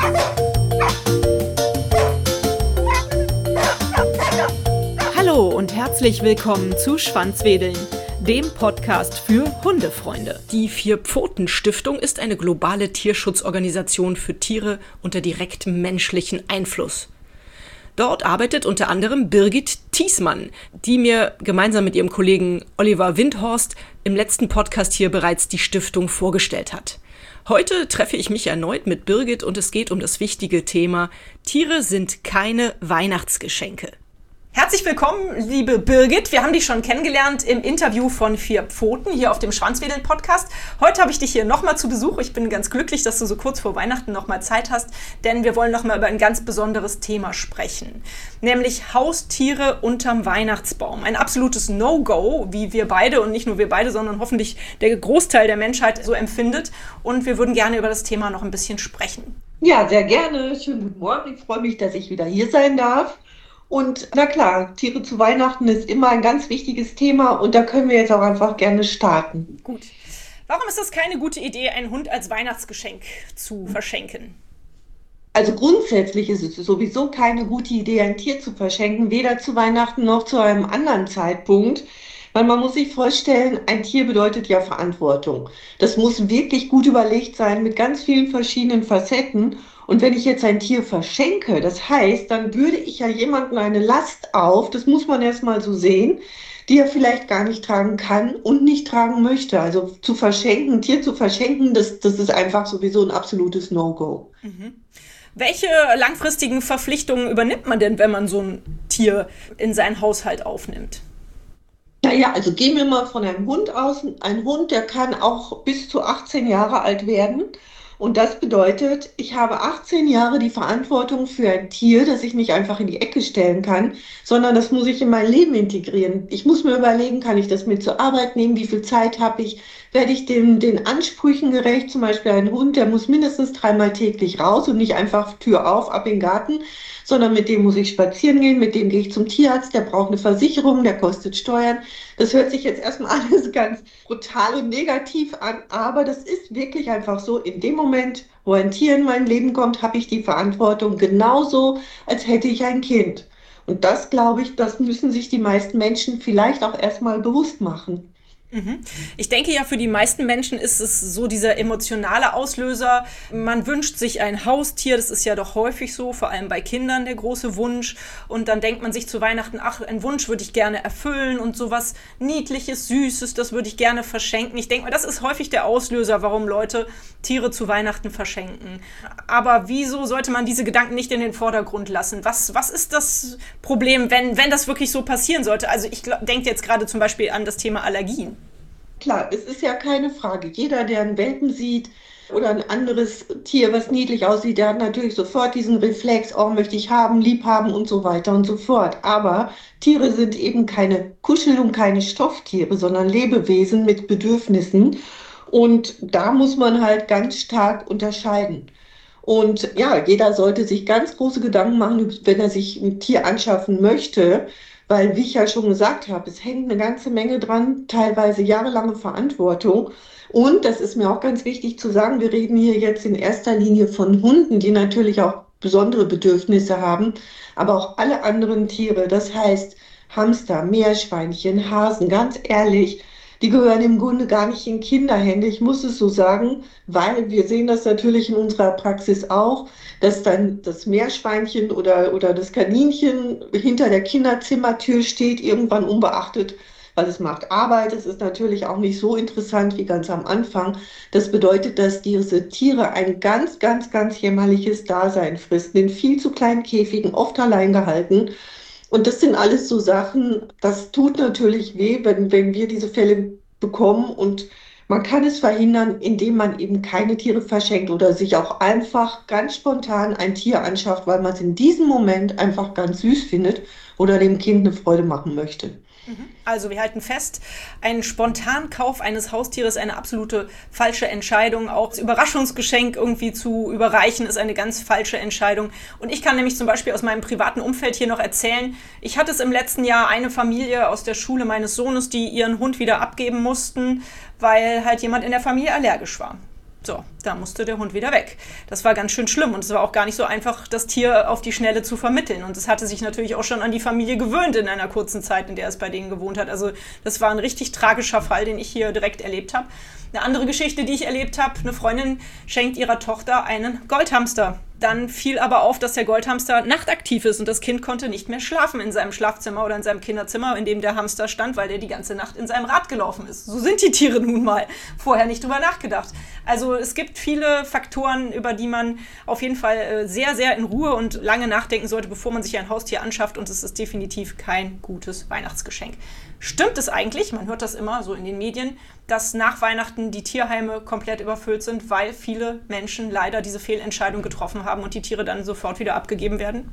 Hallo und herzlich willkommen zu Schwanzwedeln, dem Podcast für Hundefreunde. Die Vier-Pfoten-Stiftung ist eine globale Tierschutzorganisation für Tiere unter direktem menschlichen Einfluss. Dort arbeitet unter anderem Birgit Thiesmann, die mir gemeinsam mit ihrem Kollegen Oliver Windhorst im letzten Podcast hier bereits die Stiftung vorgestellt hat. Heute treffe ich mich erneut mit Birgit und es geht um das wichtige Thema: Tiere sind keine Weihnachtsgeschenke. Herzlich willkommen, liebe Birgit. Wir haben dich schon kennengelernt im Interview von Vier Pfoten hier auf dem Schwanzwedeln-Podcast. Heute habe ich dich hier nochmal zu Besuch. Ich bin ganz glücklich, dass du so kurz vor Weihnachten nochmal Zeit hast, denn wir wollen nochmal über ein ganz besonderes Thema sprechen, nämlich Haustiere unterm Weihnachtsbaum. Ein absolutes No-Go, wie wir beide und nicht nur wir beide, sondern hoffentlich der Großteil der Menschheit so empfindet. Und wir würden gerne über das Thema noch ein bisschen sprechen. Ja, sehr gerne. Schönen guten Morgen. Ich freue mich, dass ich wieder hier sein darf. Und na klar, Tiere zu Weihnachten ist immer ein ganz wichtiges Thema und da können wir jetzt auch einfach gerne starten. Gut. Warum ist das keine gute Idee, einen Hund als Weihnachtsgeschenk zu verschenken? Also grundsätzlich ist es sowieso keine gute Idee, ein Tier zu verschenken, weder zu Weihnachten noch zu einem anderen Zeitpunkt. Weil man muss sich vorstellen, ein Tier bedeutet ja Verantwortung. Das muss wirklich gut überlegt sein mit ganz vielen verschiedenen Facetten. Und wenn ich jetzt ein Tier verschenke, das heißt, dann bürde ich ja jemandem eine Last auf, das muss man erstmal so sehen, die er vielleicht gar nicht tragen kann und nicht tragen möchte. Also zu verschenken, ein Tier zu verschenken, das ist einfach sowieso ein absolutes No-Go. Mhm. Welche langfristigen Verpflichtungen übernimmt man denn, wenn man so ein Tier in seinen Haushalt aufnimmt? Naja, also gehen wir mal von einem Hund aus. Ein Hund, der kann auch bis zu 18 Jahre alt werden. Und das bedeutet, ich habe 18 Jahre die Verantwortung für ein Tier, das ich nicht einfach in die Ecke stellen kann, sondern das muss ich in mein Leben integrieren. Ich muss mir überlegen, kann ich das mit zur Arbeit nehmen? Wie viel Zeit habe ich? Werde ich den Ansprüchen gerecht? Zum Beispiel ein Hund, der muss mindestens 3-mal täglich raus und nicht einfach Tür auf, ab in den Garten, sondern mit dem muss ich spazieren gehen, mit dem gehe ich zum Tierarzt, der braucht eine Versicherung, der kostet Steuern. Das hört sich jetzt erstmal alles ganz brutal und negativ an, aber das ist wirklich einfach so. In dem Moment, wo ein Tier in mein Leben kommt, habe ich die Verantwortung genauso, als hätte ich ein Kind. Und das, glaube ich, das müssen sich die meisten Menschen vielleicht auch erstmal bewusst machen. Ich denke ja, für die meisten Menschen ist es so dieser emotionale Auslöser. Man wünscht sich ein Haustier, das ist ja doch häufig so, vor allem bei Kindern der große Wunsch. Und dann denkt man sich zu Weihnachten, ach, einen Wunsch würde ich gerne erfüllen und sowas Niedliches, Süßes, das würde ich gerne verschenken. Ich denke mal, das ist häufig der Auslöser, warum Leute Tiere zu Weihnachten verschenken. Aber wieso sollte man diese Gedanken nicht in den Vordergrund lassen? Was ist das Problem, wenn das wirklich so passieren sollte? Also ich denke jetzt gerade zum Beispiel an das Thema Allergien. Klar, es ist ja keine Frage. Jeder, der einen Welpen sieht oder ein anderes Tier, was niedlich aussieht, der hat natürlich sofort diesen Reflex, oh, möchte ich haben, lieb haben und so weiter und so fort. Aber Tiere sind eben keine Kuschel- und keine Stofftiere, sondern Lebewesen mit Bedürfnissen. Und da muss man halt ganz stark unterscheiden. Und ja, jeder sollte sich ganz große Gedanken machen, wenn er sich ein Tier anschaffen möchte. Weil, wie ich ja schon gesagt habe, es hängt eine ganze Menge dran, teilweise jahrelange Verantwortung. Und das ist mir auch ganz wichtig zu sagen, wir reden hier jetzt in erster Linie von Hunden, die natürlich auch besondere Bedürfnisse haben, aber auch alle anderen Tiere. Das heißt Hamster, Meerschweinchen, Hasen, ganz ehrlich, die gehören im Grunde gar nicht in Kinderhände. Ich muss es so sagen, weil wir sehen das natürlich in unserer Praxis auch, dass dann das Meerschweinchen oder das Kaninchen hinter der Kinderzimmertür steht, irgendwann unbeachtet, weil es macht Arbeit. Es ist natürlich auch nicht so interessant wie ganz am Anfang. Das bedeutet, dass diese Tiere ein ganz, ganz, ganz jämmerliches Dasein fristen, in viel zu kleinen Käfigen, oft allein gehalten. Und das sind alles so Sachen, das tut natürlich weh, wenn wir diese Fälle bekommen. Und man kann es verhindern, indem man eben keine Tiere verschenkt oder sich auch einfach ganz spontan ein Tier anschafft, weil man es in diesem Moment einfach ganz süß findet oder dem Kind eine Freude machen möchte. Also wir halten fest, ein Spontankauf eines Haustieres ist eine absolute falsche Entscheidung. Auch das Überraschungsgeschenk irgendwie zu überreichen, ist eine ganz falsche Entscheidung. Und ich kann nämlich zum Beispiel aus meinem privaten Umfeld hier noch erzählen, ich hatte es im letzten Jahr eine Familie aus der Schule meines Sohnes, die ihren Hund wieder abgeben mussten, weil halt jemand in der Familie allergisch war. So, da musste der Hund wieder weg. Das war ganz schön schlimm und es war auch gar nicht so einfach, das Tier auf die Schnelle zu vermitteln. Und es hatte sich natürlich auch schon an die Familie gewöhnt in einer kurzen Zeit, in der es bei denen gewohnt hat. Also das war ein richtig tragischer Fall, den ich hier direkt erlebt habe. Eine andere Geschichte, die ich erlebt habe, eine Freundin schenkt ihrer Tochter einen Goldhamster. Dann fiel aber auf, dass der Goldhamster nachtaktiv ist und das Kind konnte nicht mehr schlafen in seinem Schlafzimmer oder in seinem Kinderzimmer, in dem der Hamster stand, weil der die ganze Nacht in seinem Rad gelaufen ist. So sind die Tiere nun mal. Vorher nicht drüber nachgedacht. Also es gibt viele Faktoren, über die man auf jeden Fall sehr, sehr in Ruhe und lange nachdenken sollte, bevor man sich ein Haustier anschafft, und es ist definitiv kein gutes Weihnachtsgeschenk. Stimmt es eigentlich, man hört das immer so in den Medien, dass nach Weihnachten die Tierheime komplett überfüllt sind, weil viele Menschen leider diese Fehlentscheidung getroffen haben und die Tiere dann sofort wieder abgegeben werden?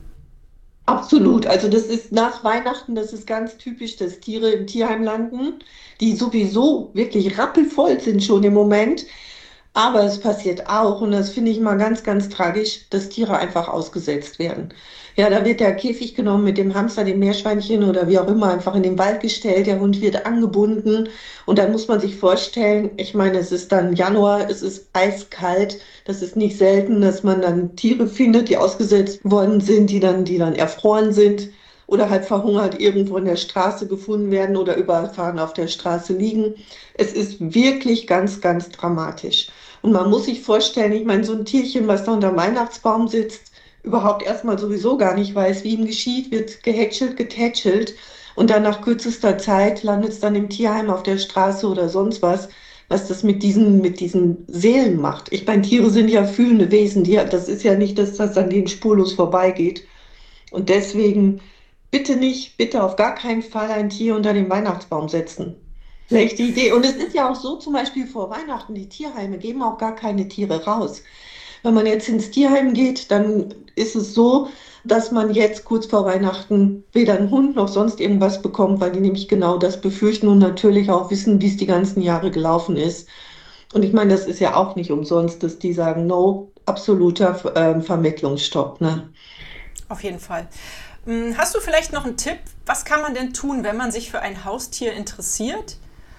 Absolut. Also das ist nach Weihnachten, das ist ganz typisch, dass Tiere im Tierheim landen, die sowieso wirklich rappelvoll sind schon im Moment. Aber es passiert auch, und das finde ich mal ganz, ganz tragisch, dass Tiere einfach ausgesetzt werden. Ja, da wird der Käfig genommen mit dem Hamster, dem Meerschweinchen oder wie auch immer, einfach in den Wald gestellt, der Hund wird angebunden und dann muss man sich vorstellen, ich meine, es ist dann Januar, es ist eiskalt, das ist nicht selten, dass man dann Tiere findet, die ausgesetzt worden sind, die dann erfroren sind oder halt verhungert irgendwo in der Straße gefunden werden oder überfahren auf der Straße liegen. Es ist wirklich ganz, ganz dramatisch. Und man muss sich vorstellen, ich meine, so ein Tierchen, was da unter dem Weihnachtsbaum sitzt, überhaupt erstmal sowieso gar nicht weiß, wie ihm geschieht, wird gehätschelt, getätschelt und dann nach kürzester Zeit landet es dann im Tierheim auf der Straße oder sonst was das mit diesen Seelen macht. Ich meine, Tiere sind ja fühlende Wesen, das ist ja nicht, dass das an denen spurlos vorbeigeht. Und deswegen bitte nicht, bitte auf gar keinen Fall ein Tier unter den Weihnachtsbaum setzen. Schlechte Idee. Und es ist ja auch so, zum Beispiel vor Weihnachten, die Tierheime geben auch gar keine Tiere raus. Wenn man jetzt ins Tierheim geht, dann ist es so, dass man jetzt kurz vor Weihnachten weder einen Hund noch sonst irgendwas bekommt, weil die nämlich genau das befürchten und natürlich auch wissen, wie es die ganzen Jahre gelaufen ist. Und ich meine, das ist ja auch nicht umsonst, dass die sagen, no, absoluter Vermittlungsstopp, ne? Auf jeden Fall. Hast du vielleicht noch einen Tipp? Was kann man denn tun, wenn man sich für ein Haustier interessiert,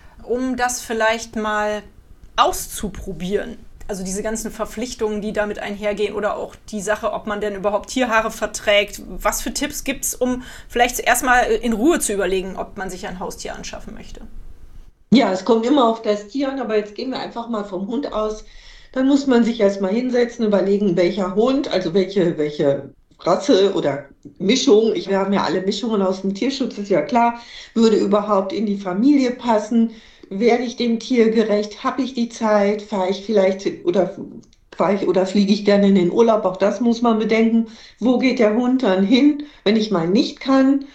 um das vielleicht mal auszuprobieren? Also diese ganzen Verpflichtungen, die damit einhergehen oder auch die Sache, ob man denn überhaupt Tierhaare verträgt. Was für Tipps gibt es, um vielleicht erstmal in Ruhe zu überlegen, ob man sich ein Haustier anschaffen möchte? Ja, es kommt immer auf das Tier an, aber jetzt gehen wir einfach mal vom Hund aus. Dann muss man sich erstmal hinsetzen, überlegen, welcher Hund, also welche Rasse oder Mischung, wir haben ja alle Mischungen aus dem Tierschutz, ist ja klar, würde überhaupt in die Familie passen. Werde ich dem Tier gerecht? Habe ich die Zeit? Fahre ich oder fliege ich gerne in den Urlaub? Auch das muss man bedenken. Wo geht der Hund dann hin, wenn ich mal nicht kann?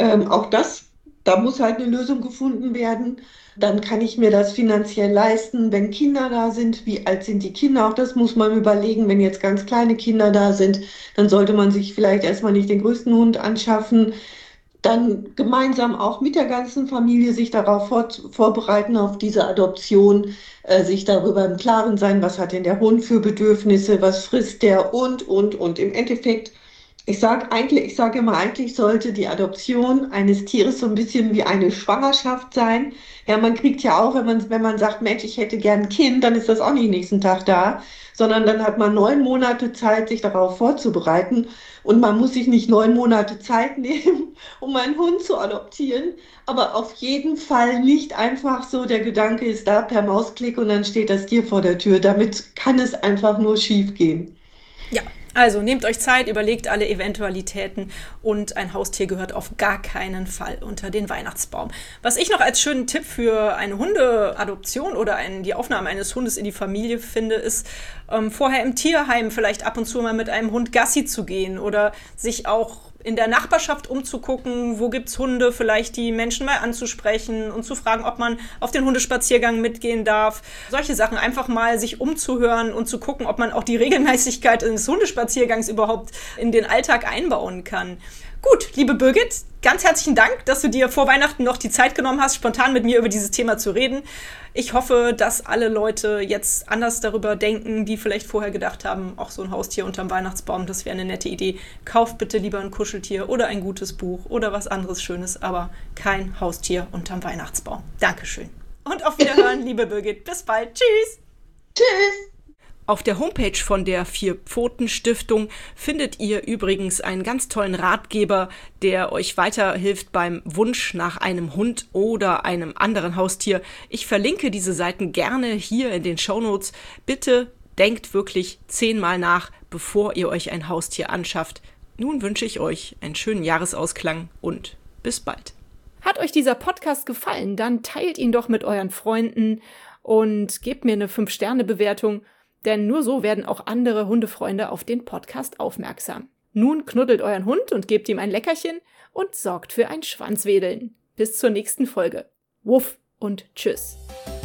Da muss halt eine Lösung gefunden werden. Dann kann ich mir das finanziell leisten, wenn Kinder da sind. Wie alt sind die Kinder? Auch das muss man überlegen. Wenn jetzt ganz kleine Kinder da sind, dann sollte man sich vielleicht erstmal nicht den größten Hund anschaffen. Dann gemeinsam auch mit der ganzen Familie sich darauf vorbereiten, auf diese Adoption, sich darüber im Klaren sein, was hat denn der Hund für Bedürfnisse, was frisst der und. Im Endeffekt, ich sage immer, eigentlich sollte die Adoption eines Tieres so ein bisschen wie eine Schwangerschaft sein. Ja, man kriegt ja auch, wenn man sagt, Mensch, ich hätte gern ein Kind, dann ist das auch nicht nächsten Tag da, sondern dann hat man 9 Monate Zeit, sich darauf vorzubereiten. Und man muss sich nicht 9 Monate Zeit nehmen, um einen Hund zu adoptieren. Aber auf jeden Fall nicht einfach so, der Gedanke ist da per Mausklick und dann steht das Tier vor der Tür. Damit kann es einfach nur schief gehen. Ja, also nehmt euch Zeit, überlegt alle Eventualitäten und ein Haustier gehört auf gar keinen Fall unter den Weihnachtsbaum. Was ich noch als schönen Tipp für eine Hundeadoption oder die Aufnahme eines Hundes in die Familie finde, ist, vorher im Tierheim vielleicht ab und zu mal mit einem Hund Gassi zu gehen oder sich auch in der Nachbarschaft umzugucken, wo gibt's Hunde, vielleicht die Menschen mal anzusprechen und zu fragen, ob man auf den Hundespaziergang mitgehen darf. Solche Sachen, einfach mal sich umzuhören und zu gucken, ob man auch die Regelmäßigkeit eines Hundespaziergangs überhaupt in den Alltag einbauen kann. Gut, liebe Birgit, ganz herzlichen Dank, dass du dir vor Weihnachten noch die Zeit genommen hast, spontan mit mir über dieses Thema zu reden. Ich hoffe, dass alle Leute jetzt anders darüber denken, die vielleicht vorher gedacht haben, auch so ein Haustier unterm Weihnachtsbaum, das wäre eine nette Idee. Kauft bitte lieber ein Kuscheltier oder ein gutes Buch oder was anderes Schönes, aber kein Haustier unterm Weihnachtsbaum. Dankeschön. Und auf Wiederhören, liebe Birgit. Bis bald. Tschüss. Tschüss. Auf der Homepage von der Vier-Pfoten-Stiftung findet ihr übrigens einen ganz tollen Ratgeber, der euch weiterhilft beim Wunsch nach einem Hund oder einem anderen Haustier. Ich verlinke diese Seiten gerne hier in den Shownotes. Bitte denkt wirklich 10-mal nach, bevor ihr euch ein Haustier anschafft. Nun wünsche ich euch einen schönen Jahresausklang und bis bald. Hat euch dieser Podcast gefallen, dann teilt ihn doch mit euren Freunden und gebt mir eine 5-Sterne-Bewertung. Denn nur so werden auch andere Hundefreunde auf den Podcast aufmerksam. Nun knuddelt euren Hund und gebt ihm ein Leckerchen und sorgt für ein Schwanzwedeln. Bis zur nächsten Folge. Wuff und tschüss.